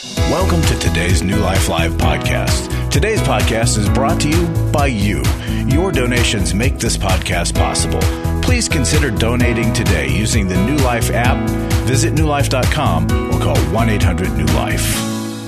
Welcome to today's New Life Live podcast. Today's podcast is brought to you by you. Your donations make this podcast possible. Please consider donating today using the New Life app. Visit newlife.com or call 1-800-NEW-LIFE.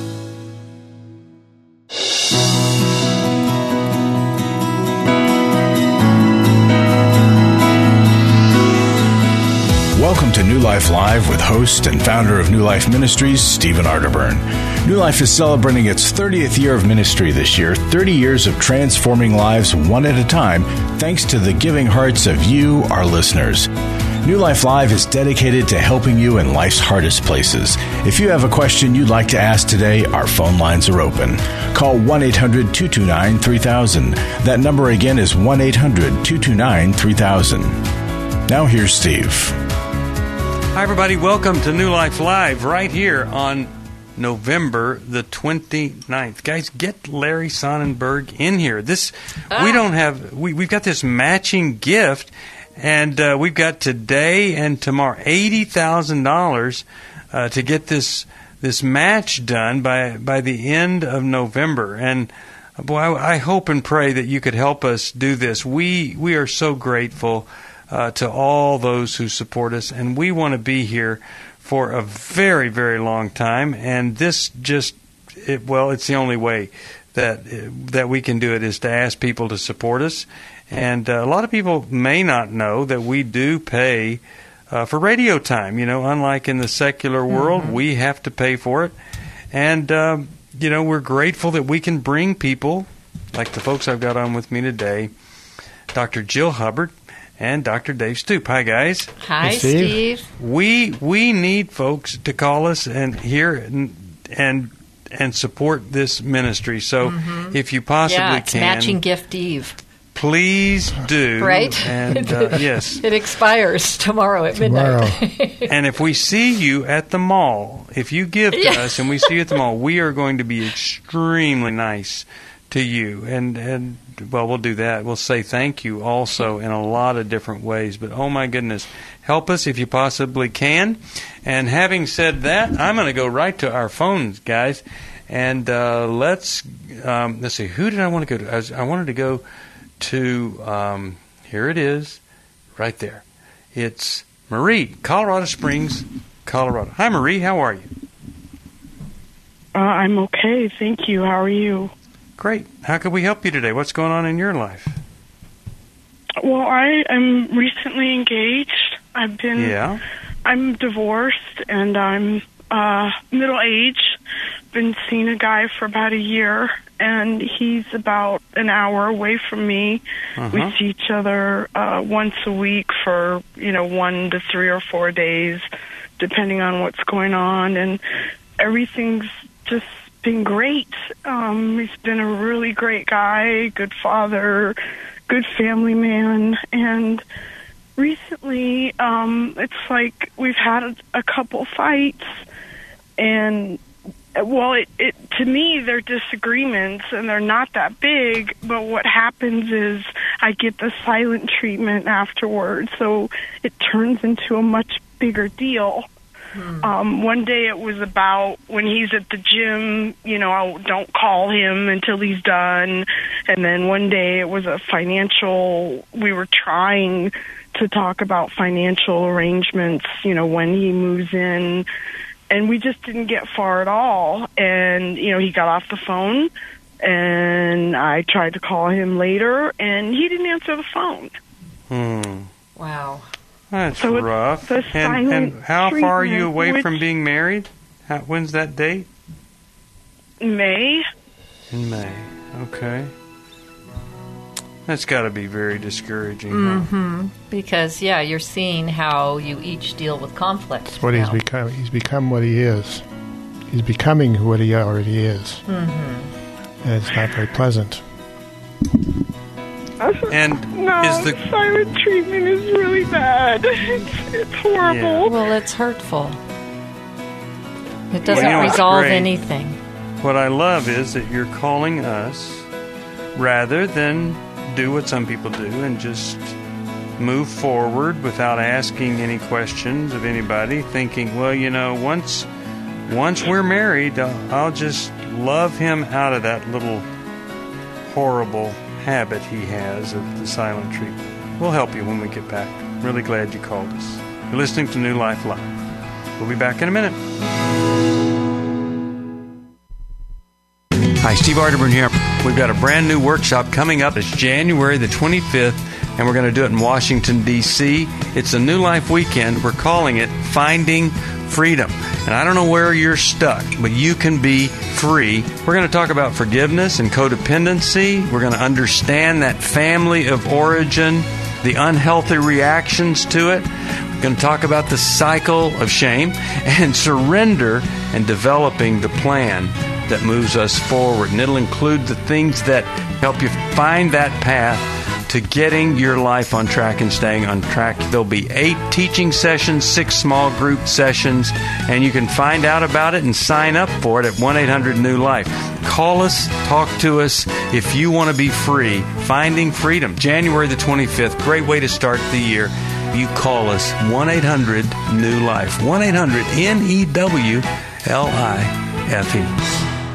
Welcome to New Life Live with host and founder of New Life Ministries, Stephen Arterburn. New Life is celebrating its 30th year of ministry this year, 30 years of transforming lives one at a time, thanks to the giving hearts of you, our listeners. New Life Live is dedicated to helping you in life's hardest places. If you have a question you'd like to ask today, our phone lines are open. Call 1-800-229-3000. That number again is 1-800-229-3000. Now here's Steve. Hi, everybody. Welcome to New Life Live right here on November the 29th. Guys, get Larry Sonnenberg in here. We've got this matching gift, and we've got today and tomorrow $80,000 to get this match done by the end of November. And boy, I hope and pray that you could help us do this. We are so grateful to all those who support us, and we want to be here for a very, very long time. And this it's the only way that we can do it is to ask people to support us. And a lot of people may not know that we do pay for radio time. You know, unlike in the secular world, we have to pay for it. And we're grateful that we can bring people like the folks I've got on with me today, Dr. Jill Hubbard and Dr. Dave Stoop. Hi, guys. Hi, Steve. We need folks to call us and hear and support this ministry. So if you possibly it's can, matching gift Eve. Please do. Right? And yes, it expires tomorrow at midnight. And if we see you at the mall, if you give to us and we see you at the mall, we are going to be extremely nice to you. And we'll do that. We'll say thank you also in a lot of different ways. But oh my goodness, help us if you possibly can. And having said that, I'm going to go right to our phones, guys. And let's see. Who did I want to go to? I wanted to go to. Here it is, right there. It's Marie, Colorado Springs, Colorado. Hi, Marie. How are you? I'm okay, thank you. How are you? Great. How can we help you today? What's going on in your life? Well, I am recently engaged. I'm divorced, and I'm middle-aged. Been seeing a guy for about a year, and he's about an hour away from me. We see each other once a week for 1 to 3 or 4 days, depending on what's going on, and everything's just been great. He's been a really great guy, good father, good family man, and recently it's like we've had a couple fights, and to me they're disagreements and they're not that big, but what happens is I get the silent treatment afterwards, so it turns into a much bigger deal. One day it was about when he's at the gym, I don't call him until he's done. And then one day it was we were trying to talk about financial arrangements, when he moves in. And we just didn't get far at all. And, he got off the phone, and I tried to call him later, and he didn't answer the phone. Wow. That's rough. And how far are you away from being married? When's that date? May. In May. Okay. That's got to be very discouraging. Huh? Because, you're seeing how you each deal with conflict. That's what he's become. He's become what he is. He's becoming what he already is. And it's not very pleasant. And the silent treatment is really bad. It's horrible. Yeah. Well, it's hurtful. It doesn't resolve anything. What I love is that you're calling us rather than do what some people do and just move forward without asking any questions of anybody, thinking, well, once once we're married, I'll just love him out of that little horrible habit he has of the silent treatment. We'll help you when we get back. Really glad you called us. You're listening to New Life Live. We'll be back in a minute. Hi, Steve Arterburn here. We've got a brand new workshop coming up. It's January the 25th, and we're going to do it in Washington, D.C. It's a New Life weekend. We're calling it Finding Freedom. And I don't know where you're stuck, but you can be free. We're going to talk about forgiveness and codependency. We're going to understand that family of origin, the unhealthy reactions to it. We're going to talk about the cycle of shame and surrender and developing the plan that moves us forward. And it'll include the things that help you find that path to getting your life on track and staying on track. There'll be 8 teaching sessions, 6 small group sessions, and you can find out about it and sign up for it at 1-800-NEW-LIFE. Call us, talk to us if you want to be free. Finding Freedom, January the 25th. Great way to start the year. You call us, 1-800-NEW-LIFE. 1-800-NEWLIFE.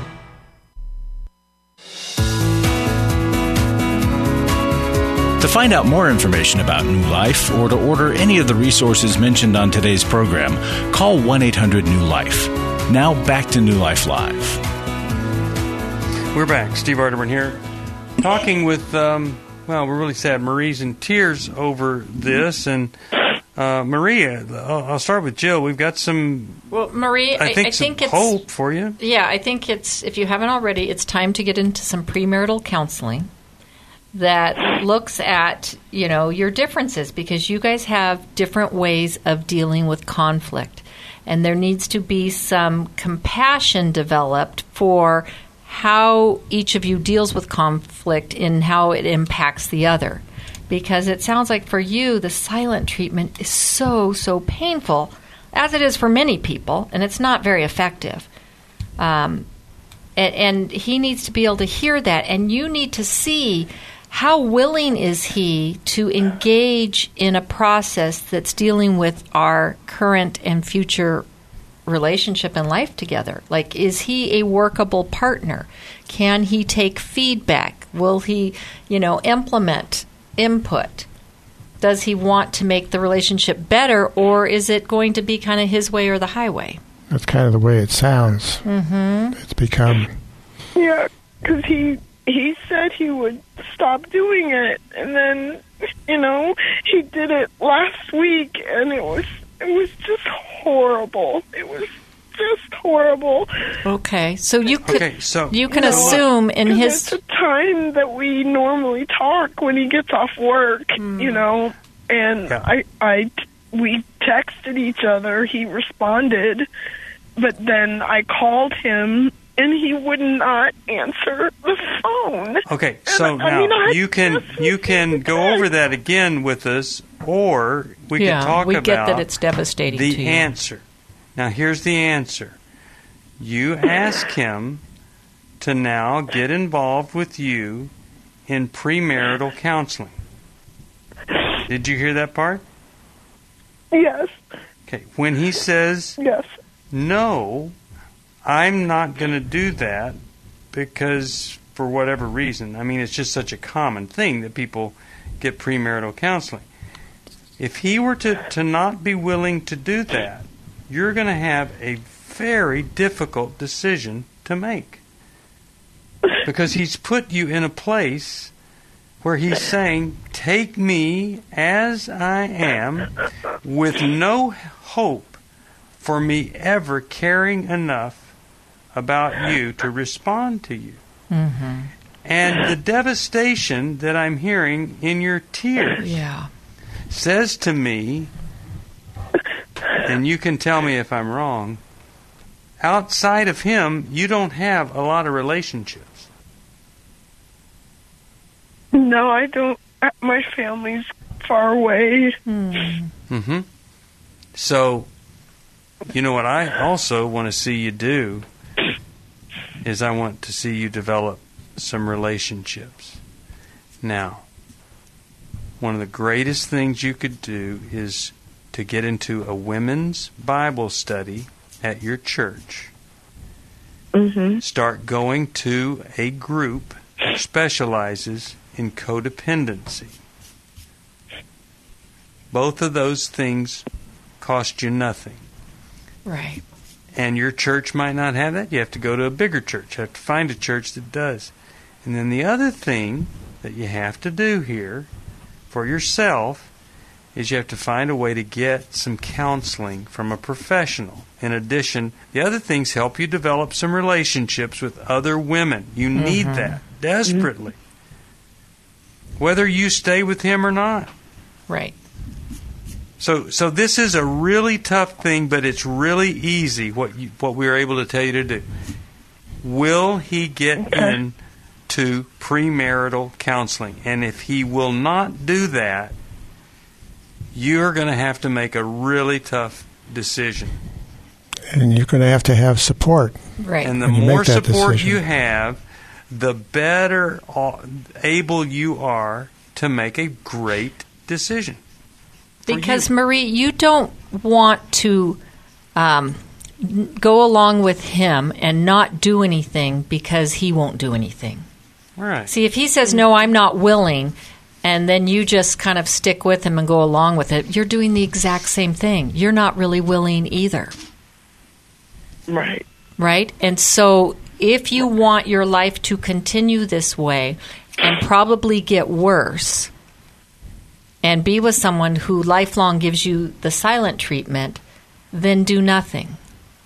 To find out more information about New Life or to order any of the resources mentioned on today's program, call 1-800-NEW-LIFE. Now back to New Life Live. We're back. Steve Arterburn here, talking with, we're really sad. Marie's in tears over this. And Maria, I'll start with Jill. We've got some... Well, Marie, I think it's hope for you. Yeah, I think it's, if you haven't already, it's time to get into some premarital counseling that looks at, your differences, because you guys have different ways of dealing with conflict. And there needs to be some compassion developed for how each of you deals with conflict and how it impacts the other. Because it sounds like for you, the silent treatment is so, so painful, as it is for many people, and it's not very effective. And he needs to be able to hear that, and you need to see how willing is he to engage in a process that's dealing with our current and future relationship and life together? Like, is he a workable partner? Can he take feedback? Will he, implement input? Does he want to make the relationship better, or is it going to be kind of his way or the highway? That's kind of the way it sounds. Mm-hmm. It's become... Yeah, because he said he would stop doing it, and then, he did it last week, and it was just horrible. It was just horrible. Okay, so you can assume in his... It's the time that we normally talk when he gets off work, and we texted each other. He responded, but then I called him, and he would not answer the phone. Okay, so now you can go over that again with us, or we can talk about get that it's devastating to you. The answer. Now, here's the answer. You ask him to now get involved with you in premarital counseling. Did you hear that part? Yes. Okay, when he says, yes, no, I'm not going to do that because for whatever reason. I mean, it's just such a common thing that people get premarital counseling. If he were to not be willing to do that, you're going to have a very difficult decision to make. Because he's put you in a place where he's saying, take me as I am with no hope for me ever caring enough about you to respond to you. Mm-hmm. And the devastation that I'm hearing in your tears says to me, and you can tell me if I'm wrong, outside of him, you don't have a lot of relationships. No, I don't. My family's far away. Mm-hmm. So, you know what I also want to see you do is I want to see you develop some relationships. Now, one of the greatest things you could do is to get into a women's Bible study at your church. Mm-hmm. Start going to a group that specializes in codependency. Both of those things cost you nothing. Right. And your church might not have that. You have to go to a bigger church. You have to find a church that does. And then the other thing that you have to do here for yourself is you have to find a way to get some counseling from a professional. In addition, the other things help you develop some relationships with other women. You need that desperately. Whether you stay with him or not. Right. So this is a really tough thing, but it's really easy what we were able to tell you to do. Will he get into premarital counseling? And if he will not do that, you're going to have to make a really tough decision. And you're going to have support. Right. And the more support you have, the better able you are to make a great decision. Because, Marie, you don't want to go along with him and not do anything because he won't do anything. Right. See, if he says, no, I'm not willing, and then you just kind of stick with him and go along with it, you're doing the exact same thing. You're not really willing either. Right. Right? And so if you want your life to continue this way and probably get worse and be with someone who lifelong gives you the silent treatment, then do nothing.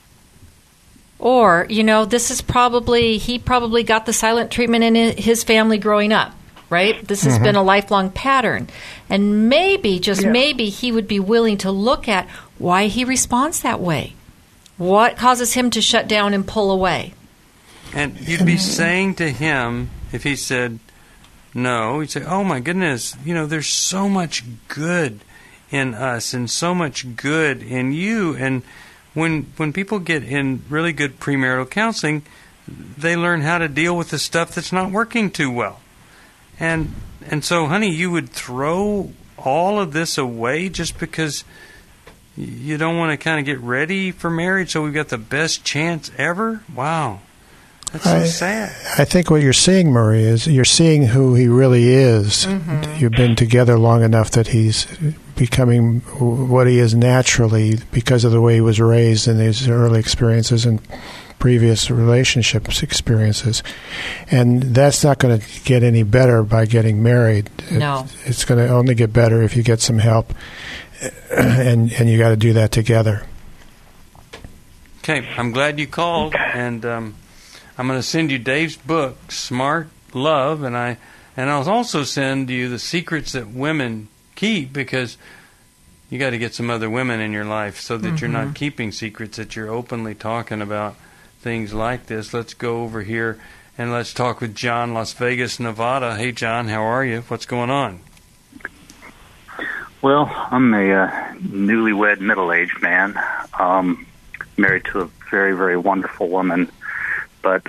Or, this is he probably got the silent treatment in his family growing up, right? This has been a lifelong pattern. And maybe, maybe, he would be willing to look at why he responds that way. What causes him to shut down and pull away? And you'd be saying to him, if he said no, you'd say, oh my goodness, there's so much good in us and so much good in you. And when people get in really good premarital counseling, they learn how to deal with the stuff that's not working too well. And so, honey, you would throw all of this away just because you don't want to kind of get ready for marriage so we've got the best chance ever? Wow. That's so sad. I think what you're seeing, Marie, is you're seeing who he really is. You've been together long enough that he's becoming what he is naturally because of the way he was raised in his early experiences and previous relationships experiences. And that's not going to get any better by getting married. No. It's going to only get better if you get some help, and you got to do that together. Okay, I'm glad you called, and I'm going to send you Dave's book, Smart Love, and I'll also send you The Secrets That Women Keep, because you got to get some other women in your life so that you're not keeping secrets, that you're openly talking about things like this. Let's go over here and let's talk with John, Las Vegas, Nevada. Hey, John, how are you? What's going on? Well, I'm a newlywed middle-aged man, married to a very, very wonderful woman, but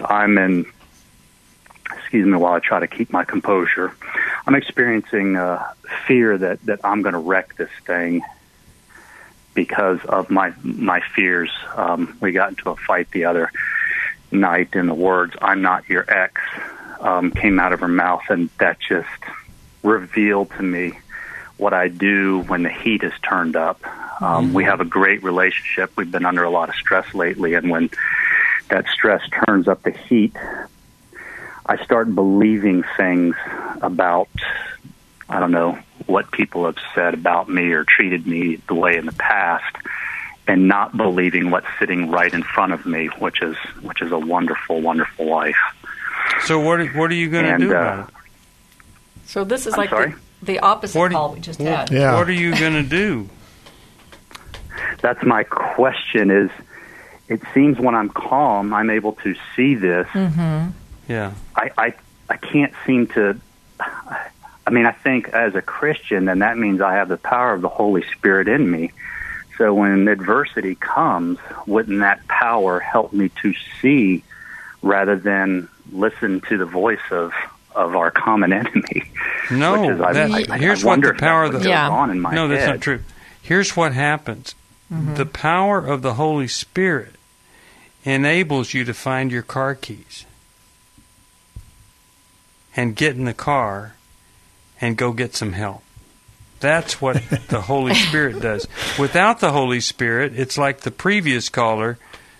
excuse me while I try to keep my composure, I'm experiencing fear that I'm going to wreck this thing because of my fears. We got into a fight the other night, and the words, "I'm not your ex," came out of her mouth, and that just revealed to me what I do when the heat is turned up. We have a great relationship. We've been under a lot of stress lately, and when that stress turns up the heat, I start believing things about, I don't know, what people have said about me or treated me the way in the past, and not believing what's sitting right in front of me, which is a wonderful, wonderful life. So what are you going to do about it? So this is the opposite call we just had. Yeah. What are you going to do? That's my question. Is it seems when I'm calm, I'm able to see this. Yeah. I can't seem to. I mean, I think as a Christian, then that means I have the power of the Holy Spirit in me. So when adversity comes, wouldn't that power help me to see rather than listen to the voice of our common enemy? No, here's what the power of the on in my no, that's head. not true. Here's what happens: the power of the Holy Spirit enables you to find your car keys and get in the car and go get some help. That's what the Holy Spirit does. Without the Holy Spirit, it's like the previous caller,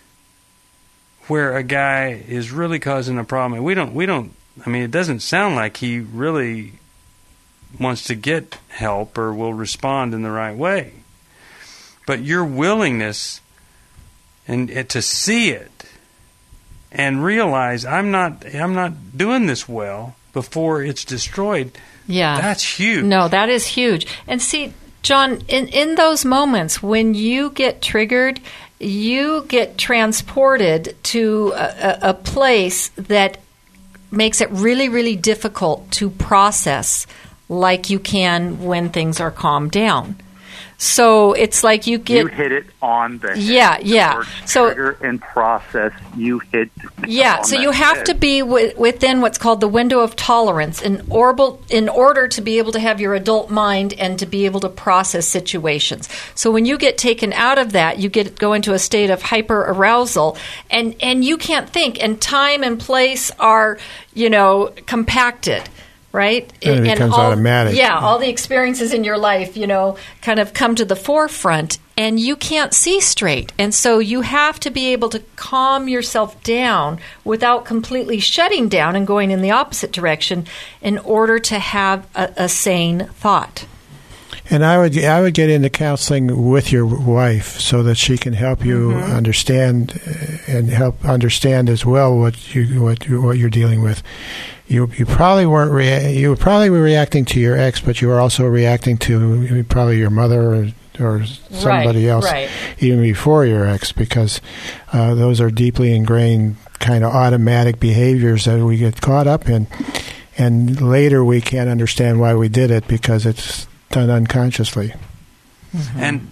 where a guy is really causing a problem. We don't. I mean, it doesn't sound like he really wants to get help or will respond in the right way. But your willingness and to see it and realize I'm not doing this well before it's destroyed. Yeah. That's huge. No, that is huge. And see, John, in those moments when you get triggered, you get transported to a place that makes it really, really difficult to process like you can when things are calmed down. So it's like you hit it on the head. Yeah. So trigger and process, you hit. Yeah. So you have to be within what's called the window of tolerance in order to be able to have your adult mind and to be able to process situations. So when you get taken out of that, you go into a state of hyper arousal, and you can't think. And time and place are compacted. Right? And it becomes automatic. Yeah, all the experiences in your life, kind of come to the forefront, and you can't see straight. And so you have to be able to calm yourself down without completely shutting down and going in the opposite direction in order to have a sane thought. And I would get into counseling with your wife so that she can help you understand and help understand as well what you're dealing with. You probably weren't you probably were reacting to your ex, but you were also reacting to probably your mother or somebody else even before your ex, because those are deeply ingrained kind of automatic behaviors that we get caught up in, and later we can't understand why we did it because it's done unconsciously. And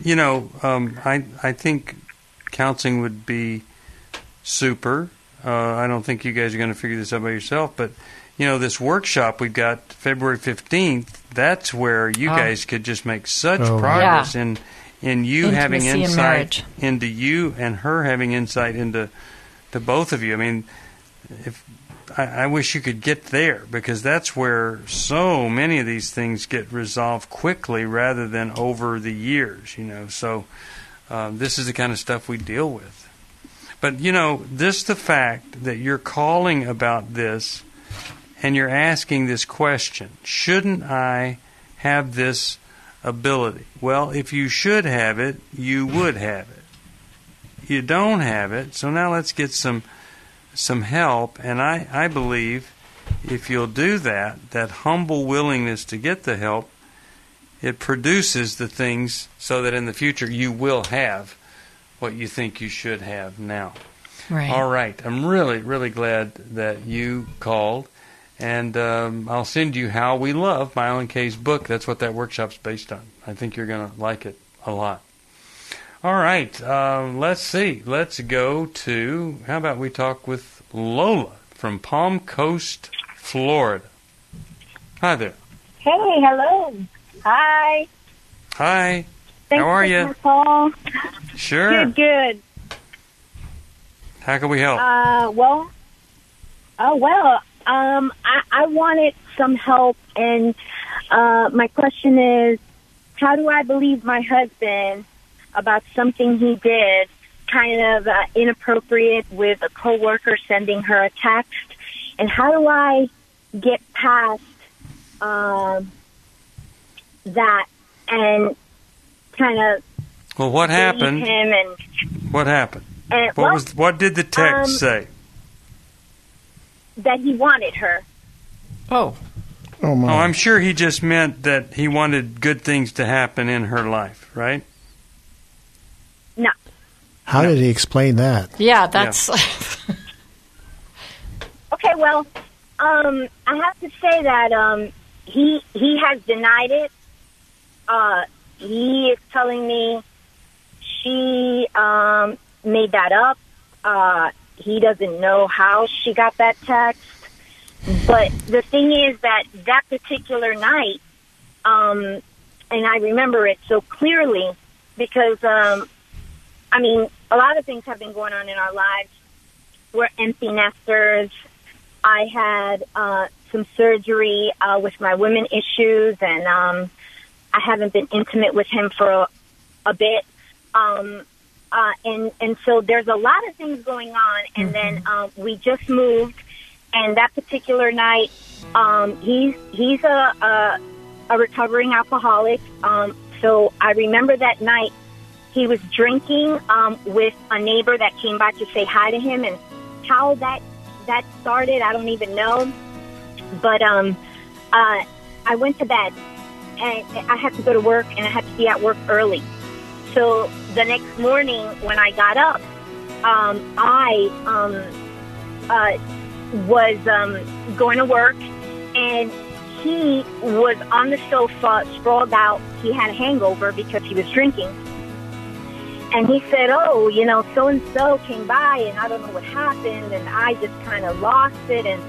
I think counseling would be super. I don't think you guys are going to figure this out by yourself, but this workshop we've got February 15th, that's where you guys could just make such progress in you having insight into you and her having insight into both of you. I mean, I wish you could get there, because that's where so many of these things get resolved quickly rather than over the years, So this is the kind of stuff we deal with. But, the fact that you're calling about this and you're asking this question, shouldn't I have this ability? Well, if you should have it, you would have it. You don't have it, so now let's get some help. And I believe if you'll do that humble willingness to get the help, it produces the things so that in the future you will have what you think you should have now. Right. All right. I'm really, really glad that you called. And I'll send you How We Love, my Ellen Kay's book. That's what that workshop's based on. I think you're going to like it a lot. All right. Let's see. Let's go to, how about we talk with Lola from Palm Coast, Florida. Hi there. Hey, hello. Hi. Hi. Thanks How are you? For the call. Sure. Good. How can we help? I wanted some help, and my question is, how do I believe my husband about something he did, kind of inappropriate, with a coworker sending her a text, and how do I get past that and kind of what happened? Him and what happened? What did the text say? That he wanted her. Oh, my. I'm sure he just meant that he wanted good things to happen in her life, right? No. How did he explain that? Yeah, that's... Yeah. Okay, well, I have to say that he has denied it. He is telling me she made that up. He doesn't know how she got that text. But the thing is that particular night, and I remember it so clearly because, a lot of things have been going on in our lives we're empty nesters. I had some surgery with my women issues, and I haven't been intimate with him for a bit. And so there's a lot of things going on. And then we just moved, and that particular night, he's a recovering alcoholic. So I remember that night he was drinking with a neighbor that came by to say hi to him, and how that started, I don't even know. But I went to bed, and I had to go to work, and I had to be at work early. So the next morning when I got up, I was going to work, and he was on the sofa, sprawled out. He had a hangover because he was drinking. And he said, oh, so-and-so came by, and I don't know what happened, and I just kind of lost it. And,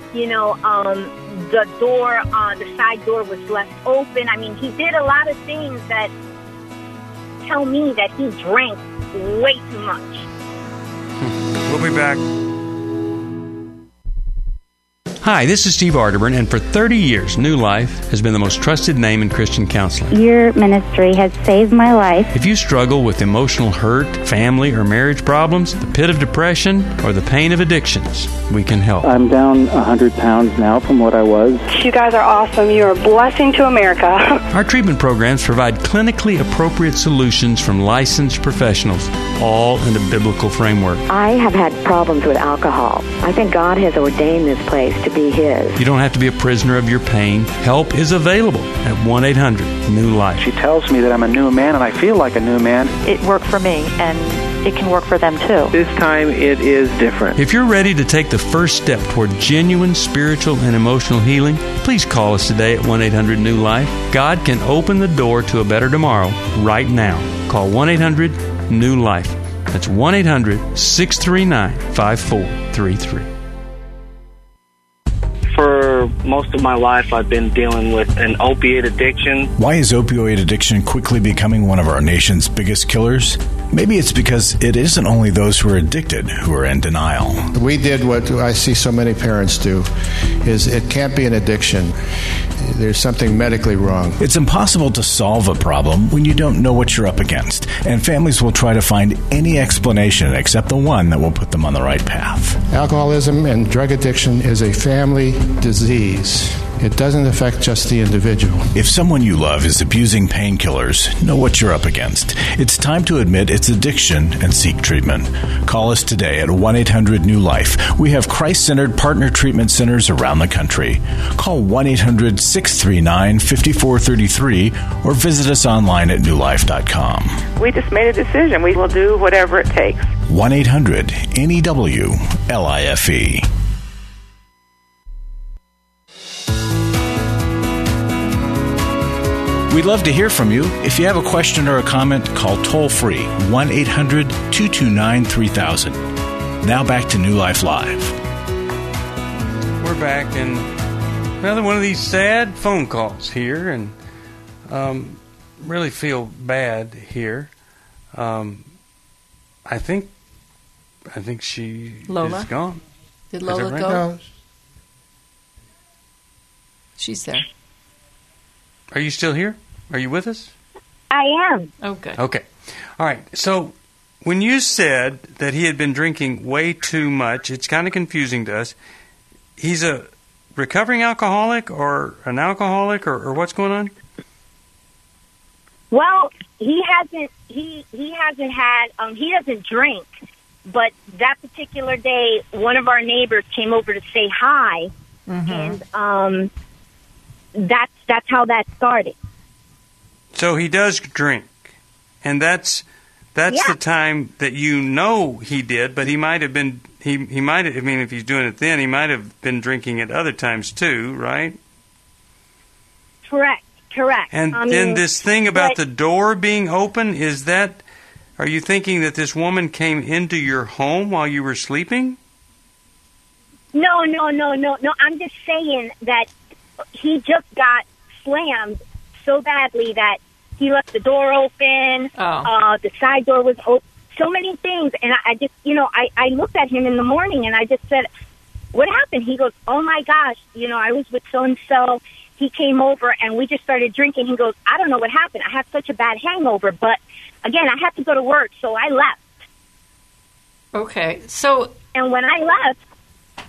the door, the side door was left open. I mean, he did a lot of things that tell me that he drank way too much. We'll be back. Hi, this is Steve Arterburn, and for 30 years, New Life has been the most trusted name in Christian counseling. Your ministry has saved my life. If you struggle with emotional hurt, family or marriage problems, the pit of depression, or the pain of addictions, we can help. I'm down 100 pounds now from what I was. You guys are awesome. You're a blessing to America. Our treatment programs provide clinically appropriate solutions from licensed professionals, all in a biblical framework. I have had problems with alcohol. I think God has ordained this place to be His. You don't have to be a prisoner of your pain. Help is available at 1-800-NEW-LIFE. She tells me that I'm a new man, and I feel like a new man. It worked for me, and it can work for them too. This time it is different. If you're ready to take the first step toward genuine spiritual and emotional healing, please call us today at 1-800-NEW-LIFE. God can open the door to a better tomorrow right now. Call 1-800-NEW-LIFE. That's 1-800-639-5433. For most of my life, I've been dealing with an opiate addiction. Why is opioid addiction quickly becoming one of our nation's biggest killers? Maybe it's because it isn't only those who are addicted who are in denial. We did what I see so many parents do, is it can't be an addiction. There's something medically wrong. It's impossible to solve a problem when you don't know what you're up against, and families will try to find any explanation except the one that will put them on the right path. Alcoholism and drug addiction is a family disease. It doesn't affect just the individual. If someone you love is abusing painkillers, know what you're up against. It's time to admit it's addiction and seek treatment. Call us today at 1-800-NEW-LIFE. We have Christ-centered partner treatment centers around the country. Call 1-800-639-5433 or visit us online at newlife.com. We just made a decision. We will do whatever it takes. 1-800-NEW-LIFE. We'd love to hear from you. If you have a question or a comment, call toll-free 1-800-229-3000. Now back to New Life Live. We're back, and another one of these sad phone calls here, and really feel bad here. I think she Lola? is gone. Did Lola right? go? No. She's there. Are you still here? Are you with us? I am. Oh, good. Okay. All right. So when you said that he had been drinking way too much, it's kind of confusing to us. He's a recovering alcoholic or an alcoholic or what's going on? Well, he hasn't had, he doesn't drink. But that particular day, one of our neighbors came over to say hi. Mm-hmm. And that's how that started. So he does drink, and that's the time that he did. But he might have been he might have. I mean, if he's doing it then, he might have been drinking at other times too, right? Correct. And then this thing about the door being open, is that? Are you thinking that this woman came into your home while you were sleeping? No. I'm just saying that he just got slammed so badly that he left the door open. The side door was so many things. And I just, I looked at him in the morning and I just said, what happened? He goes, oh my gosh, I was with so-and-so. He came over and we just started drinking. He goes, I don't know what happened. I have such a bad hangover. But again, I had to go to work, so I left. Okay. So. And when I left.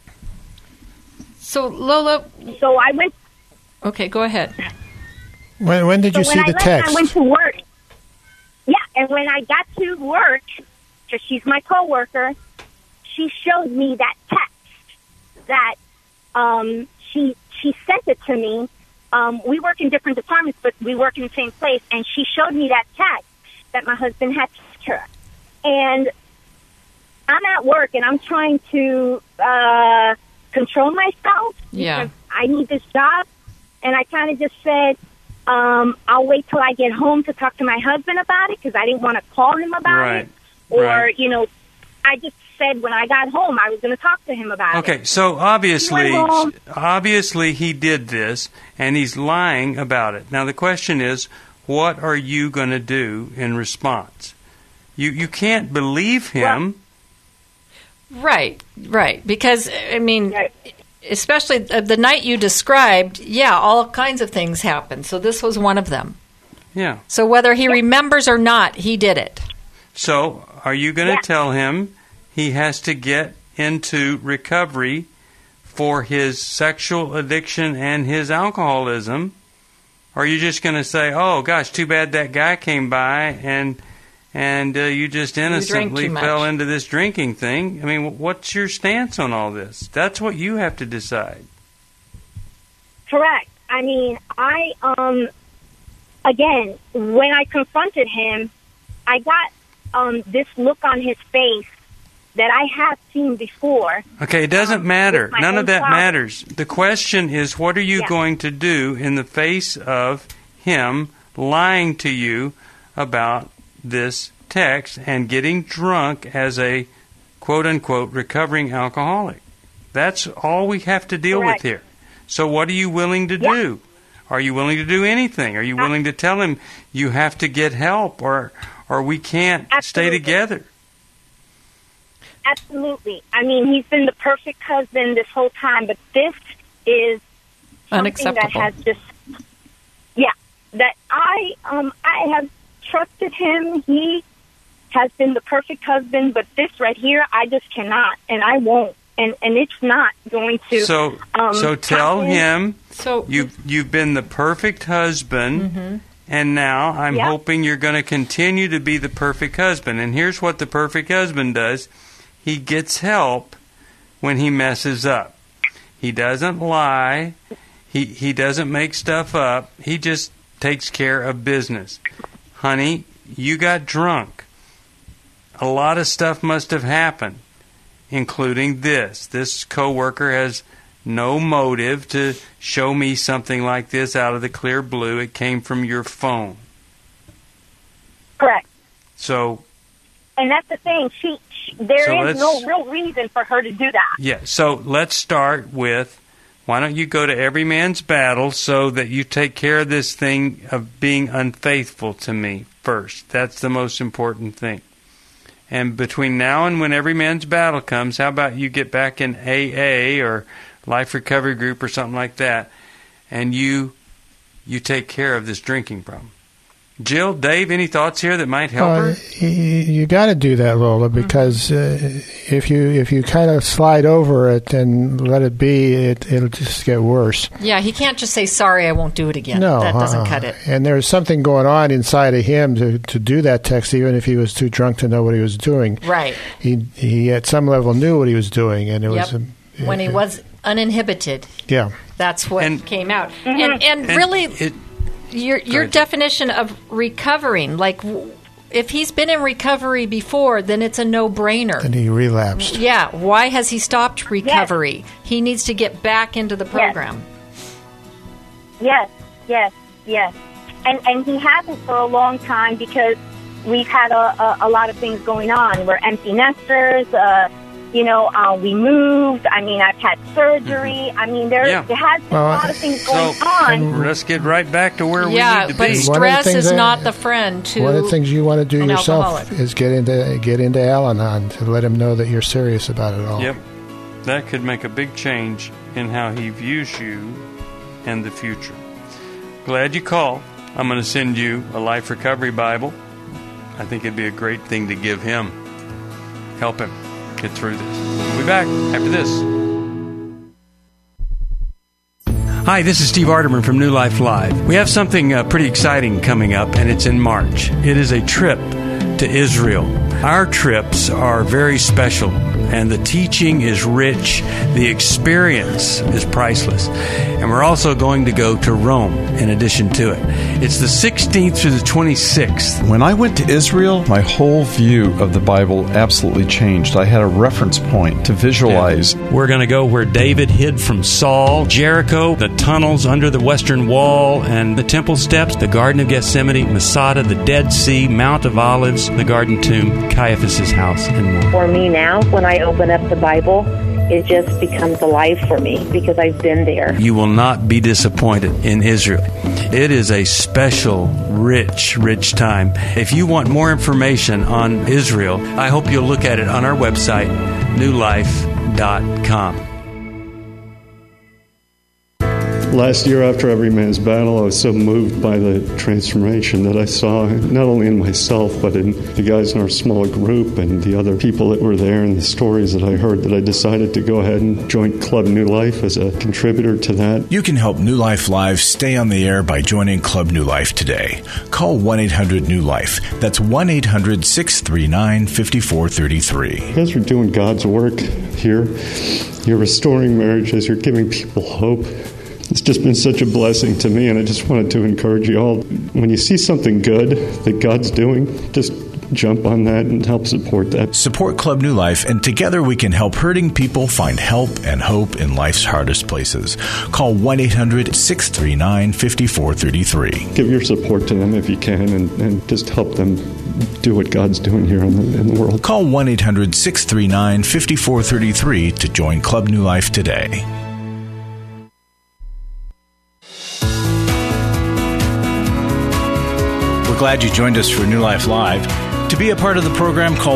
So, Lola. So I went. Okay, go ahead. When did you see the text? I went to work. Yeah, and when I got to work, because she's my coworker, she showed me that text that she sent it to me. We work in different departments, but we work in the same place, and she showed me that text that my husband had sent her. And I'm at work, and I'm trying to control myself because I need this job. And I kind of just said, I'll wait till I get home to talk to my husband about it because I didn't want to call him about it. Or, I just said when I got home I was going to talk to him about it. Okay, so obviously he did this, and he's lying about it. Now the question is, what are you going to do in response? You can't believe him. Well, right. Because, I mean, especially the night you described, all kinds of things happened. So this was one of them. Yeah. So whether he remembers or not, he did it. So are you going to tell him he has to get into recovery for his sexual addiction and his alcoholism? Or are you just going to say, oh, gosh, too bad that guy came by and you just innocently fell into this drinking thing? I mean, what's your stance on all this? That's what you have to decide. Correct. I mean, again, when I confronted him, I got this look on his face that I have seen before. Okay, it doesn't matter. None of that matters. The question is, what are you going to do in the face of him lying to you about this text and getting drunk as a quote-unquote recovering alcoholic? That's all we have to deal with here. So what are you willing to do? Are you willing to do anything? Are you willing to tell him you have to get help or we can't stay together? Absolutely. I mean, he's been the perfect husband this whole time, but this is something that has just, that I have trusted him. He has been the perfect husband, but this right here, I just cannot, and I won't, and it's not going to. So tell him you've been the perfect husband, and now I'm hoping you're going to continue to be the perfect husband. And here's what the perfect husband does. He gets help when he messes up. He doesn't lie. He doesn't make stuff up. He just takes care of business. Honey, you got drunk. A lot of stuff must have happened, including this. This coworker has no motive to show me something like this out of the clear blue. It came from your phone. Correct. So, and that's the thing. There is no real reason for her to do that. Yeah. So let's start with, why don't you go to every man's battle so that you take care of this thing of being unfaithful to me first. That's the most important thing. And between now and when every man's battle comes, how about you get back in AA or Life Recovery Group or something like that, and you take care of this drinking problem. Jill, Dave, any thoughts here that might help her? You got to do that, Lola, because if you kind of slide over it and let it be, it'll just get worse. Yeah, he can't just say, sorry, I won't do it again. No, that doesn't cut it. And there's something going on inside of him to do that text, even if he was too drunk to know what he was doing. Right. He at some level knew what he was doing, and it was when he was uninhibited. Yeah, that's what came out. And really. Your definition of recovering, like if he's been in recovery before, then it's a no-brainer. And he relapsed. Yeah. Why has he stopped recovery? Yes. He needs to get back into the program. Yes. And he hasn't for a long time because we've had a lot of things going on. We're empty nesters. We moved. I mean, I've had surgery. I mean, there has been a lot of things going on. Let's get right back to where we need to be. But stress is not the friend to one of the things you want to do yourself alcoholic. is get into Al-Anon to let him know that you're serious about it all. Yep. That could make a big change in how he views you and the future. Glad you called. I'm going to send you a Life Recovery Bible. I think it'd be a great thing to give him. Help him get through this. We'll be back after this. Hi, this is Steve Arterburn from New Life Live. We have something pretty exciting coming up, and it's in March. It is a trip to Israel. Our trips are very special, and the teaching is rich. The experience is priceless. And we're also going to go to Rome in addition to it. It's the 16th through the 26th. When I went to Israel, my whole view of the Bible absolutely changed. I had a reference point to visualize. Yeah. We're going to go where David hid from Saul, Jericho, the tunnels under the Western Wall and the temple steps, the Garden of Gethsemane, Masada, the Dead Sea, Mount of Olives, the Garden Tomb, Caiaphas' house, and more. For me now, when I open up the Bible, it just becomes alive for me because I've been there. You will not be disappointed in Israel. It is a special, rich time. If you want more information on Israel, I hope you'll look at it on our website, newlife.com. Last year, after Every Man's Battle, I was so moved by the transformation that I saw, not only in myself, but in the guys in our small group and the other people that were there and the stories that I heard, that I decided to go ahead and join Club New Life as a contributor to that. You can help New Life Live stay on the air by joining Club New Life today. Call 1-800-NEW-LIFE. That's 1-800-639-5433. You guys are doing God's work here. You're restoring marriages. You're giving people hope. It's just been such a blessing to me, and I just wanted to encourage you all. When you see something good that God's doing, just jump on that and help support that. Support Club New Life, and together we can help hurting people find help and hope in life's hardest places. Call 1-800-639-5433. Give your support to them if you can, and just help them do what God's doing here in the world. Call 1-800-639-5433 to join Club New Life today. Glad you joined us for New Life Live. To be a part of the program, call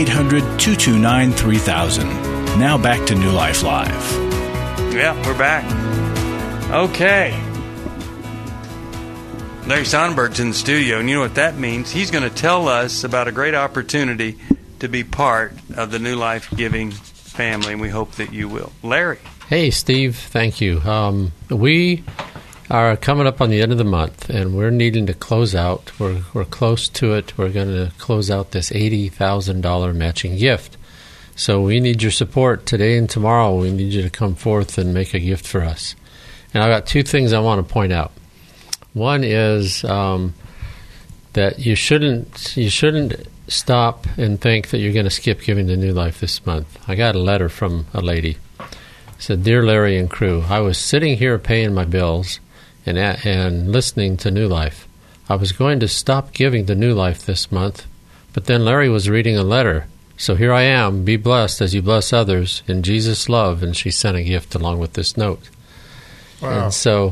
1-800-229-3000. Now back to New Life Live. Yeah, we're back. Okay. Larry Sonnenberg's in the studio, and you know what that means. He's going to tell us about a great opportunity to be part of the New Life Giving family, and we hope that you will. Larry. Hey, Steve. Thank you. We are coming up on the end of the month, and we're needing to close out. We're close to it. We're going to close out this $80,000 matching gift. So we need your support today and tomorrow. We need you to come forth and make a gift for us. And I've got two things I want to point out. One is that you shouldn't stop and think that you're going to skip giving to New Life this month. I got a letter from a lady. It said, "Dear Larry and crew, I was sitting here paying my bills and listening to New Life. I was going to stop giving to New Life this month, but then Larry was reading a letter. So here I am. Be blessed as you bless others in Jesus' love." And she sent a gift along with this note. Wow. And so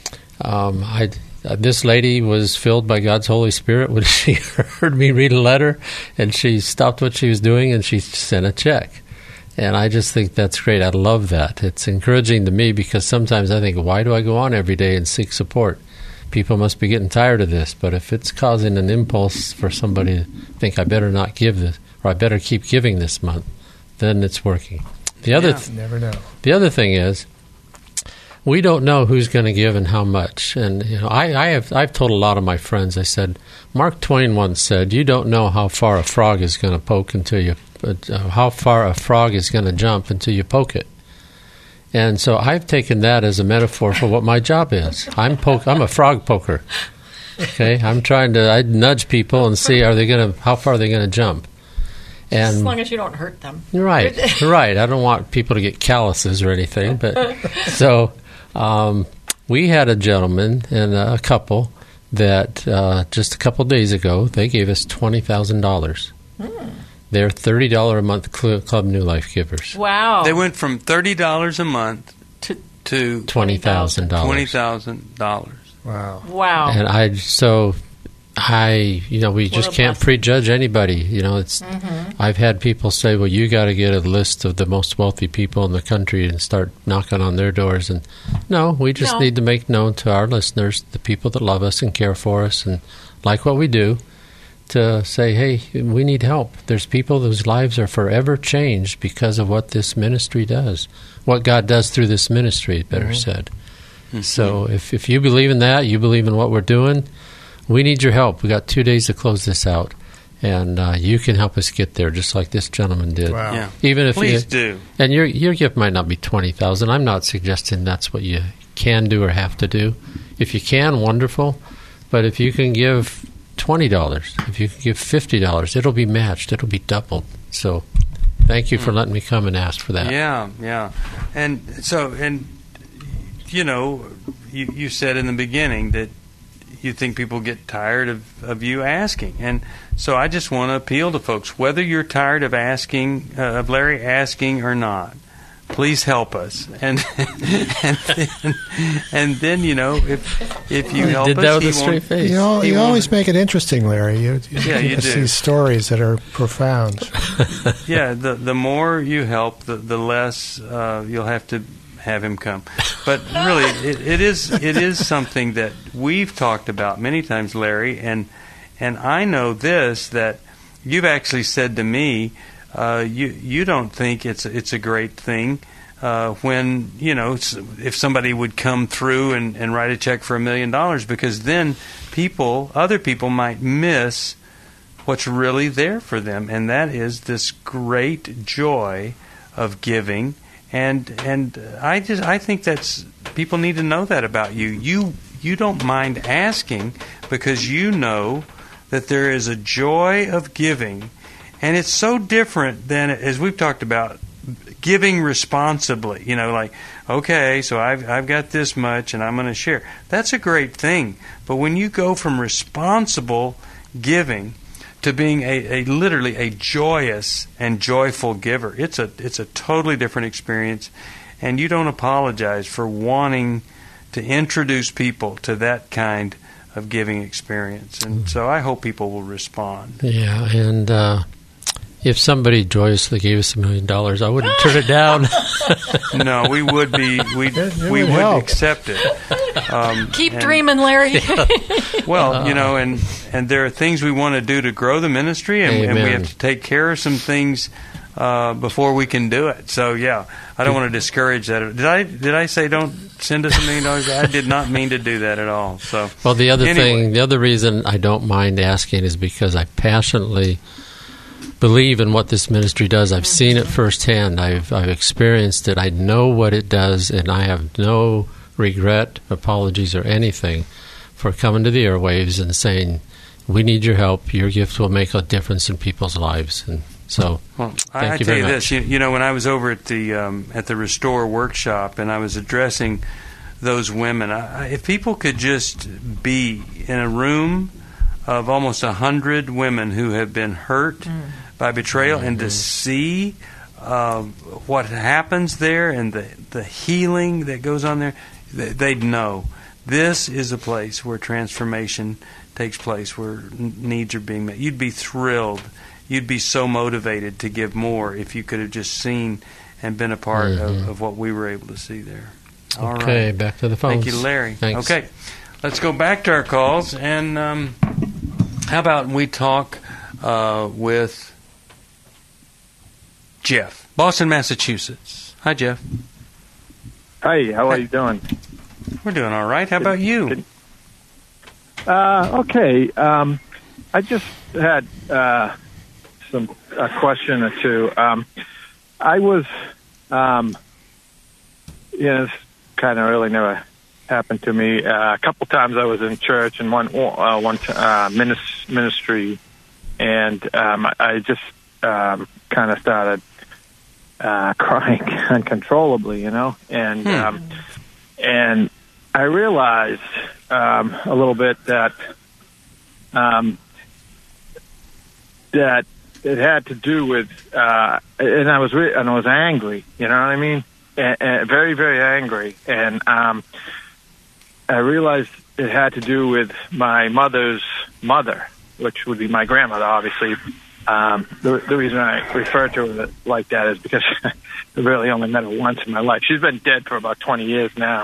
this lady was filled by God's Holy Spirit when she heard me read a letter, and she stopped what she was doing and she sent a check. And I just think that's great. I love that. It's encouraging to me because sometimes I think, why do I go on every day and seek support? People must be getting tired of this. But if it's causing an impulse for somebody to think, I better not give this, or I better keep giving this month, then it's working. Never know. The other thing is, we don't know who's going to give and how much. And I've told a lot of my friends, I said, Mark Twain once said, you don't know how far a frog is going to poke until you how far a frog is going to jump until you poke it. And so I've taken that as a metaphor for what my job is. I'm a frog poker. Okay, I nudge people and see how far are they going to jump. And as long as you don't hurt them. Right. I don't want people to get calluses or anything. But so we had a gentleman and a couple that just a couple days ago they gave us $20,000. They're $30 a month Club New Life givers. Wow. They went from $30 a month to $20,000. $20,000. Wow. And we just can't prejudge anybody. I've had people say, well, you got to get a list of the most wealthy people in the country and start knocking on their doors. And no, we just need to make known to our listeners, the people that love us and care for us and like what we do, to say, hey, we need help. There's people whose lives are forever changed because of what this ministry does, what God does through this ministry, better said. Mm-hmm. So if you believe in that, you believe in what we're doing, we need your help. We got 2 days to close this out, and you can help us get there, just like this gentleman did. Wow. Yeah. Even if Please do. And your gift might not be $20,000. I'm not suggesting that's what you can do or have to do. If you can, wonderful. But if you can give $20, if you can give $50, it'll be matched. It'll be doubled. So, thank you for letting me come and ask for that. Yeah. And so, you said in the beginning that you think people get tired of you asking. And so I just want to appeal to folks, whether you're tired of asking, of Larry asking or not, please help us. And then if you help did us, that with a straight face. You always make it interesting, Larry. You do. These stories that are profound. Yeah, the more you help, the less you'll have to have him come. But really, it is something that we've talked about many times, Larry, and I know this, that you've actually said to me, you don't think it's a great thing when if somebody would come through and write a check for $1 million, because then other people might miss what's really there for them, and that is this great joy of giving. And I think that's, people need to know that about you. You don't mind asking because you know that there is a joy of giving, and it's so different than, as we've talked about, giving responsibly. Okay, so I've got this much and I'm going to share. That's a great thing. But when you go from responsible giving to being literally a joyous and joyful giver, it's a totally different experience, and you don't apologize for wanting to introduce people to that kind of giving experience. And so I hope people will respond. Yeah, and if somebody joyously gave us $1 million, I wouldn't turn it down. No, we would would accept it. Keep dreaming, Larry. Well, and there are things we want to do to grow the ministry, and we have to take care of some things before we can do it. So, yeah, I don't want to discourage that. Did I say don't send us $1 million? I did not mean to do that at all. So, well, the other reason I don't mind asking is because I passionately believe in what this ministry does. I've seen it firsthand. I've experienced it. I know what it does, and I have no regret, apologies, or anything for coming to the airwaves and saying, we need your help. Your gift will make a difference in people's lives. And so, thank you very much. This, when I was over at the Restore workshop and I was addressing those women, if people could just be in a room of almost 100 women who have been hurt by betrayal, and to see what happens there and the healing that goes on there, they'd know this is a place where transformation takes place, where needs are being met. You'd be thrilled. You'd be so motivated to give more if you could have just seen and been a part of what we were able to see there. All right. Okay, back to the phones. Thank you, Larry. Thanks. Okay, let's go back to our calls, and how about we talk with Jeff, Boston, Massachusetts. Hi, Jeff. Hi, how are you doing? We're doing all right. How about you? Okay. I just had a question or two. I was, this kind of really never happened to me. A couple times I was in church and one ministry, and I just kind of started crying uncontrollably, and and I realized a little bit that it had to do with, and I was angry. You know what I mean? And very, very angry. And I realized it had to do with my mother's mother, which would be my grandmother, obviously. The reason I refer to it like that is because I really only met her once in my life. She's been dead for about 20 years now.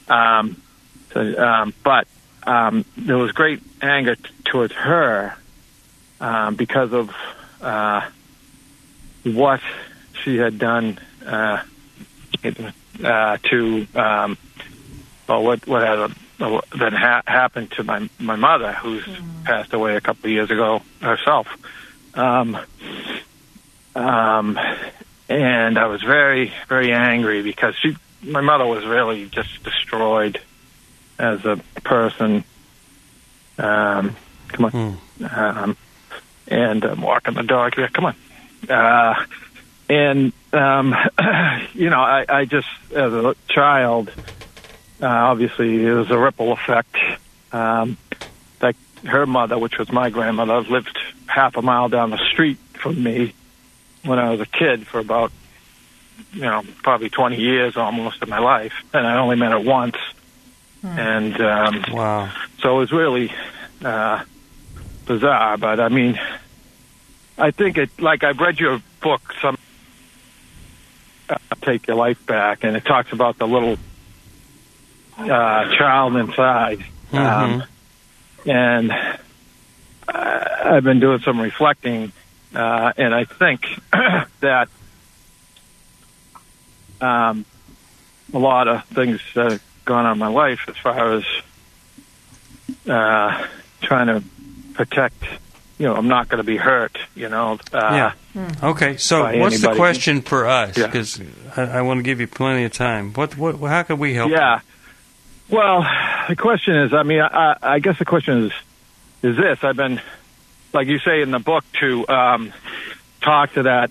But there was great anger towards her because of what she had done what had been happened to my mother, who's passed away a couple of years ago herself. And I was very, very angry because my mother was really just destroyed as a person. Come on. And I'm walking the dog here. Come on. I just, as a child, obviously it was a ripple effect. Like her mother, which was my grandmother, lived half a mile down the street from me when I was a kid for about, probably 20 years almost of my life. And I only met her once. And wow. So it was really bizarre. But, I mean, I think I've read your book, Take Your Life Back, and it talks about the little child inside. And I've been doing some reflecting, and I think that a lot of things that have gone on in my life as far as trying to protect, I'm not going to be hurt, yeah. Okay, so what's the question for us? Because I want to give you plenty of time. How can we help? Yeah. Well, the question is, I guess the question is this. I've been, like you say in the book, to talk to that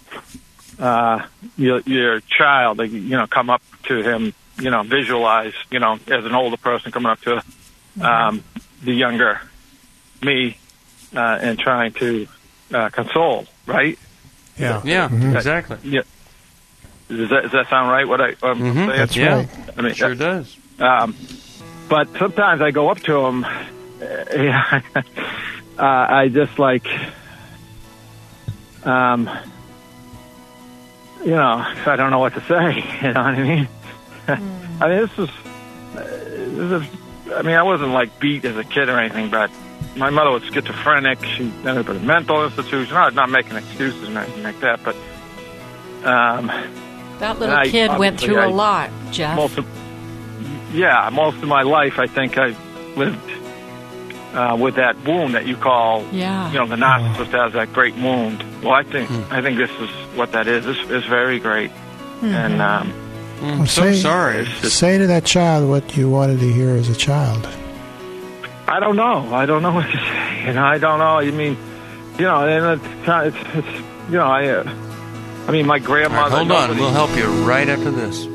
your child, come up to him, visualize, as an older person coming up to the younger me and trying to console, right? Yeah. Yeah, exactly. Yeah. Does that sound right? What I'm saying? That's right. It sure does. But sometimes I go up to him. I just I don't know what to say. You know what I mean? I wasn't beat as a kid or anything, but my mother was schizophrenic. She ended up in a mental institution. Not making excuses or anything like that, but that little kid went through a lot, Jeff. Most of my life, I think I lived with that wound that you call, the narcissist has that great wound. Well, I think this is what that is. It's very great. And I'm so sorry. Say to that child what you wanted to hear as a child. I don't know. I don't know what to say. I don't know. I mean, and my grandmother. Right, hold on. We'll help you right after this.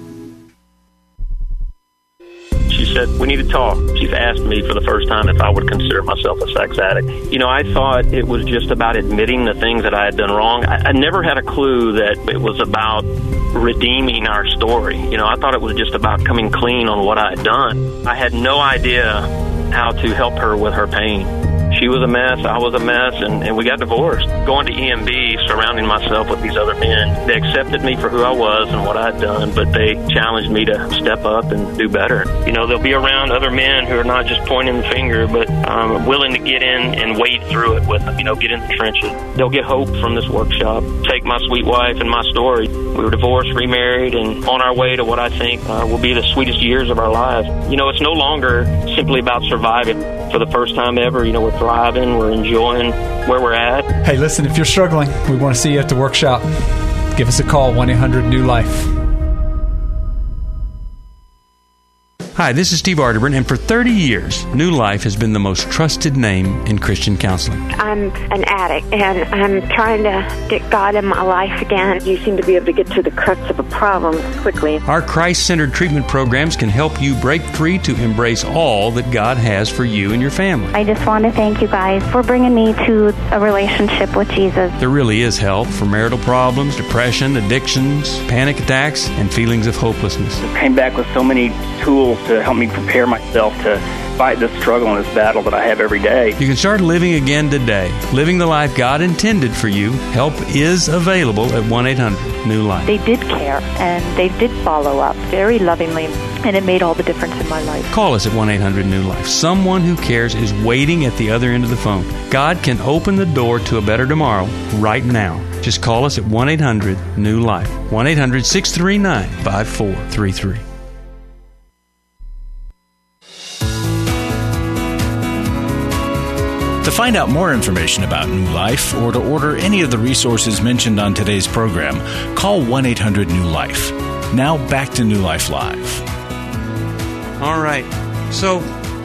She said, we need to talk. She's asked me for the first time if I would consider myself a sex addict. I thought it was just about admitting the things that I had done wrong. I never had a clue that it was about redeeming our story. I thought it was just about coming clean on what I had done. I had no idea how to help her with her pain. She was a mess, I was a mess, and we got divorced. Going to EMB, surrounding myself with these other men, they accepted me for who I was and what I had done, but they challenged me to step up and do better. They'll be around other men who are not just pointing the finger, but willing to get in and wade through it with them, get in the trenches. They'll get hope from this workshop. Take my sweet wife and my story. We were divorced, remarried, and on our way to what I think will be the sweetest years of our lives. It's no longer simply about surviving. For the first time ever, we're thriving, we're enjoying where we're at. Hey, listen, if you're struggling, we want to see you at the workshop. Give us a call, 1-800-NEW-LIFE. Hi, this is Steve Arterburn, and for 30 years, New Life has been the most trusted name in Christian counseling. I'm an addict, and I'm trying to get God in my life again. You seem to be able to get to the crux of a problem quickly. Our Christ-centered treatment programs can help you break free to embrace all that God has for you and your family. I just want to thank you guys for bringing me to a relationship with Jesus. There really is help for marital problems, depression, addictions, panic attacks, and feelings of hopelessness. I came back with so many tools to help me prepare myself to fight this struggle and this battle that I have every day. You can start living again today, living the life God intended for you. Help is available at 1-800-NEW-LIFE. They did care, and they did follow up very lovingly, and it made all the difference in my life. Call us at 1-800-NEW-LIFE. Someone who cares is waiting at the other end of the phone. God can open the door to a better tomorrow right now. Just call us at 1-800-NEW-LIFE. 1-800-639-5433. To find out more information about New Life or to order any of the resources mentioned on today's program, call 1-800-NEW-LIFE. Now back to New Life Live. All right. So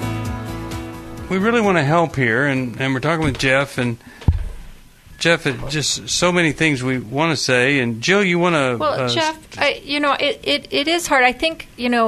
we really want to help here, and we're talking with Jeff. And Jeff, just so many things we want to say. And Jill, you want to... Well, Jeff, it is hard. I think,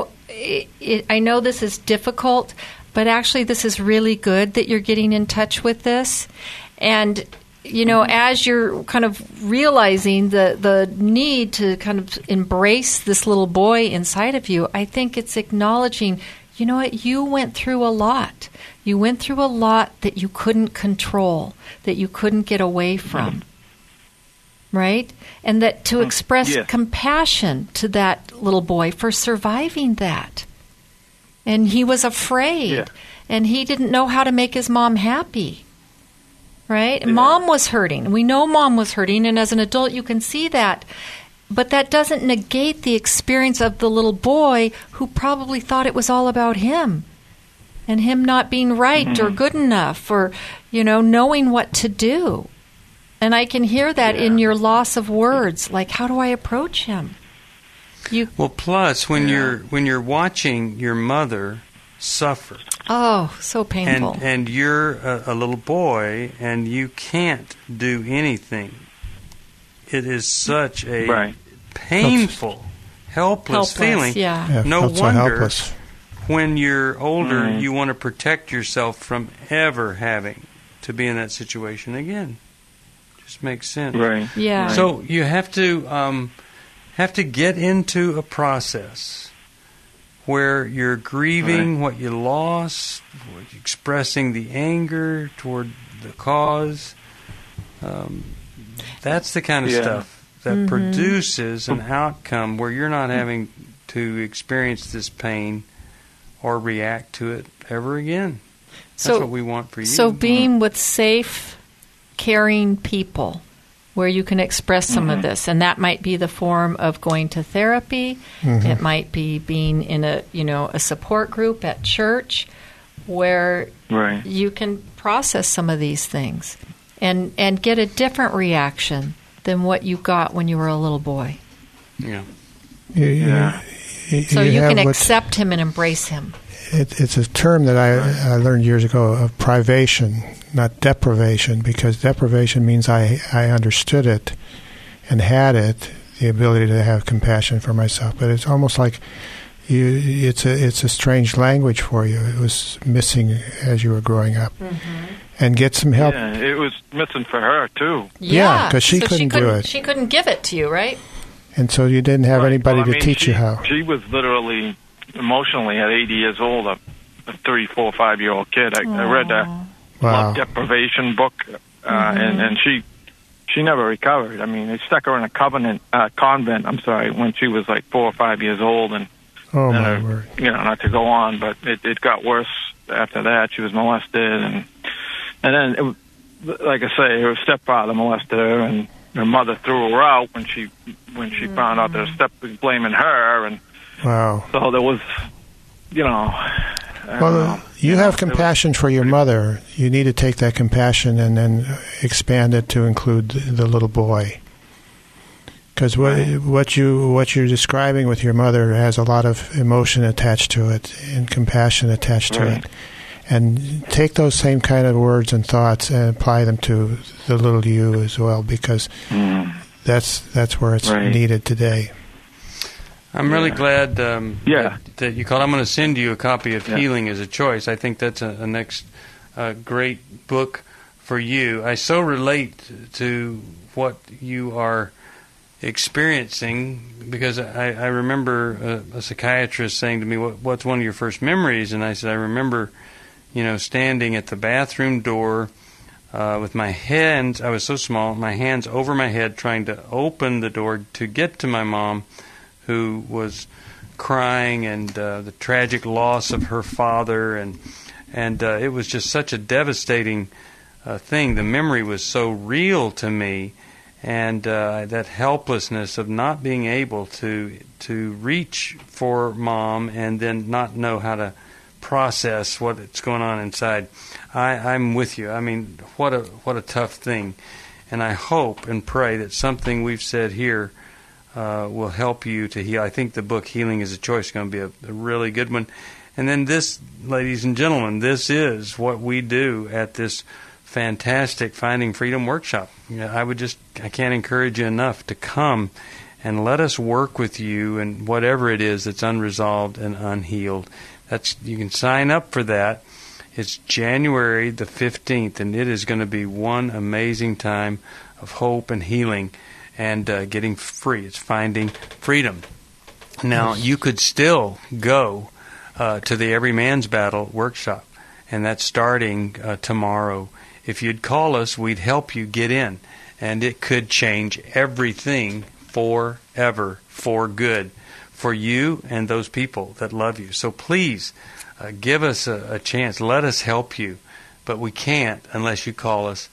I know this is difficult, but actually, this is really good that you're getting in touch with this. And, as you're kind of realizing the need to kind of embrace this little boy inside of you, I think it's acknowledging, you know what, you went through a lot. You went through a lot that you couldn't control, that you couldn't get away from. Right? And that to express compassion to that little boy for surviving that. And he was afraid, and he didn't know how to make his mom happy, right? And Mom was hurting. We know Mom was hurting, and as an adult you can see that. But that doesn't negate the experience of the little boy who probably thought it was all about him and him not being right or good enough or, knowing what to do. And I can hear that in your loss of words, like, how do I approach him? Plus, when you're watching your mother suffer, so painful, and you're a little boy and you can't do anything, it is such a painful, helpless feeling. No wonder when you're older you want to protect yourself from ever having to be in that situation again. Just makes sense, right? Yeah. So you have to get into a process where you're grieving what you lost, expressing the anger toward the cause. That's the kind of stuff that produces an outcome where you're not having to experience this pain or react to it ever again. That's what we want for you. So being with safe, caring people where you can express some of this, and that might be the form of going to therapy. It might be being in a support group at church where you can process some of these things and get a different reaction than what you got when you were a little boy. So you can accept him and embrace him. It's a term that I learned years ago of privation, not deprivation, because deprivation means I understood it and had it, the ability to have compassion for myself. But it's almost like it's a strange language for you. It was missing as you were growing up. And get some help. Yeah, it was missing for her, too. Yeah, because she couldn't do it. She couldn't give it to you, right? And so you didn't have anybody to teach you how. She was literally... emotionally at 80 years old, a 3, 4, 5-year-old kid. I read that Love Deprivation book, and she never recovered. I mean, they stuck her in a convent, when she was like 4 or 5 years old, and my word. Not to go on, but it got worse after that. She was molested, and then, like I say, her stepfather molested her, and her mother threw her out when she found out that her step was blaming her, and wow. So there was, you have compassion for your mother. You need to take that compassion and then expand it to include the little boy. Because what you're describing with your mother has a lot of emotion attached to it and compassion attached to it. And take those same kind of words and thoughts and apply them to the little you as well, because that's where it's needed today. I'm really glad that you called. I'm going to send you a copy of Healing is a Choice. I think that's a next great book for you. I so relate to what you are experiencing, because I remember a psychiatrist saying to me, what's one of your first memories? And I said, I remember, standing at the bathroom door with my hands, I was so small, my hands over my head trying to open the door to get to my mom, who was crying, and the tragic loss of her father, and it was just such a devastating thing. The memory was so real to me, and that helplessness of not being able to reach for Mom and then not know how to process what's going on inside. I'm with you. I mean, what a tough thing. And I hope and pray that something we've said here will help you to heal. I think the book Healing is a Choice is going to be a really good one. And then this, ladies and gentlemen, this is what we do at this fantastic Finding Freedom workshop. I can't encourage you enough to come and let us work with you and whatever it is that's unresolved and unhealed. You can sign up for that. It's January the 15th, and it is going to be one amazing time of hope and healing and getting free. It's Finding Freedom. Now, you could still go to the Every Man's Battle workshop, and that's starting tomorrow. If you'd call us, we'd help you get in, and it could change everything forever, for good, for you and those people that love you. So please give us a chance. Let us help you, but we can't unless you call us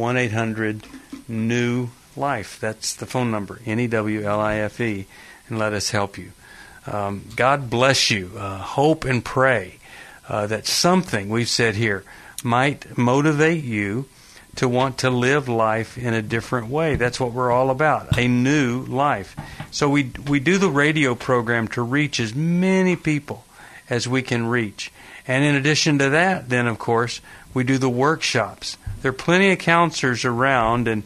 1-800-NEW-LIFE. That's the phone number, NEWLIFE, and let us help you. God bless you. Hope and pray that something we've said here might motivate you to want to live life in a different way. That's what we're all about, a new life. So we do the radio program to reach as many people as we can reach. And in addition to that, then, of course, we do the workshops. There are plenty of counselors around, and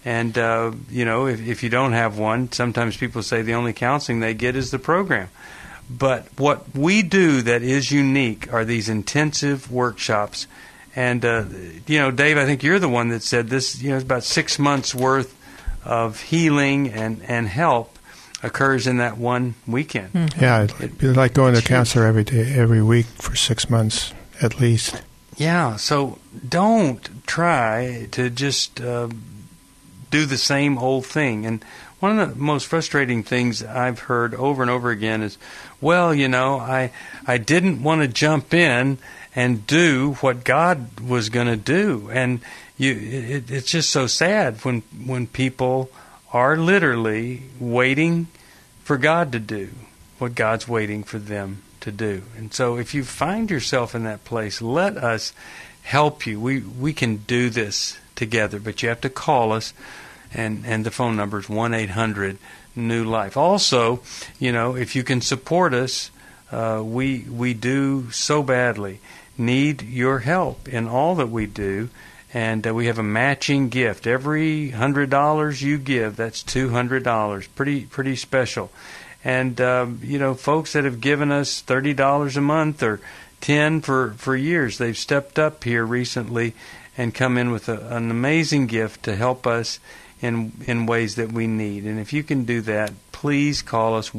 if you don't have one, sometimes people say the only counseling they get is the program. But what we do that is unique are these intensive workshops. And, Dave, I think you're the one that said this, it's about 6 months worth of healing and help occurs in that one weekend. Mm-hmm. Yeah, it'd be like going to a counselor every week for 6 months at least. Yeah, so don't try to just do the same old thing. And one of the most frustrating things I've heard over and over again is, I didn't want to jump in and do what God was going to do. And it's just so sad when people are literally waiting for God to do what God's waiting for them to do. And so if you find yourself in that place, let us help you. We can do this together, but you have to call us, and the phone number is 1-800-NEW-LIFE. Also, if you can support us, we do so badly need your help in all that we do, and we have a matching gift. Every $100 you give, that's $200. Pretty special. And folks that have given us $30 a month or $10 for years, they've stepped up here recently and come in with an amazing gift to help us in ways that we need. And if you can do that, please call us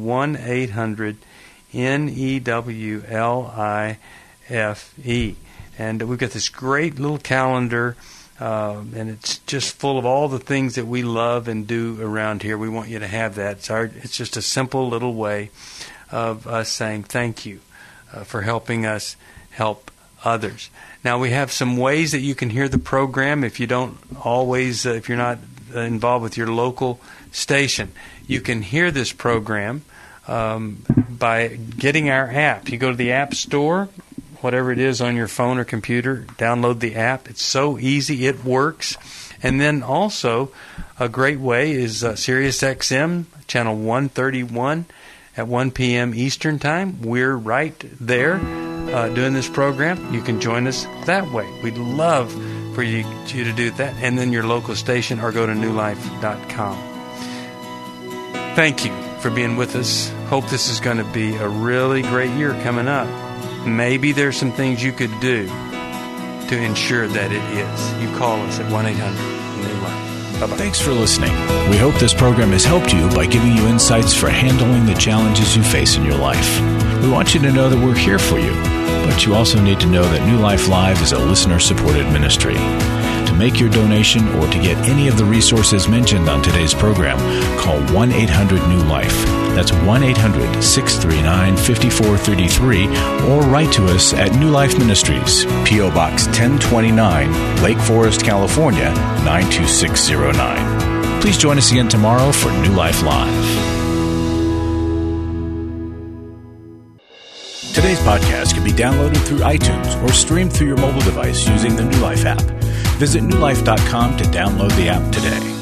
1-800-NEWLIFE. And we've got this great little calendar, and it's just full of all the things that we love and do around here. We want you to have that. It's just a simple little way of us saying thank you for helping us help others. Now, we have some ways that you can hear the program if you don't always, if you're not involved with your local station. You can hear this program by getting our app. You go to the App Store, whatever it is on your phone or computer, download the app. It's so easy. It works. And then also, a great way is Sirius XM, channel 131 at 1 p.m. Eastern Time. We're right there doing this program. You can join us that way. We'd love for you to do that. And then your local station, or go to newlife.com. Thank you for being with us. Hope this is going to be a really great year coming up. Maybe there's some things you could do to ensure that it is. You call us at 1-800-NEW-LIFE. Bye-bye. Thanks for listening. We hope this program has helped you by giving you insights for handling the challenges you face in your life. We want you to know that we're here for you, but you also need to know that New Life Live is a listener-supported ministry. To make your donation or to get any of the resources mentioned on today's program, call 1-800-NEW-LIFE. That's 1-800-639-5433, or write to us at New Life Ministries, P.O. Box 1029, Lake Forest, California, 92609. Please join us again tomorrow for New Life Live. Today's podcast can be downloaded through iTunes or streamed through your mobile device using the New Life app. Visit newlife.com to download the app today.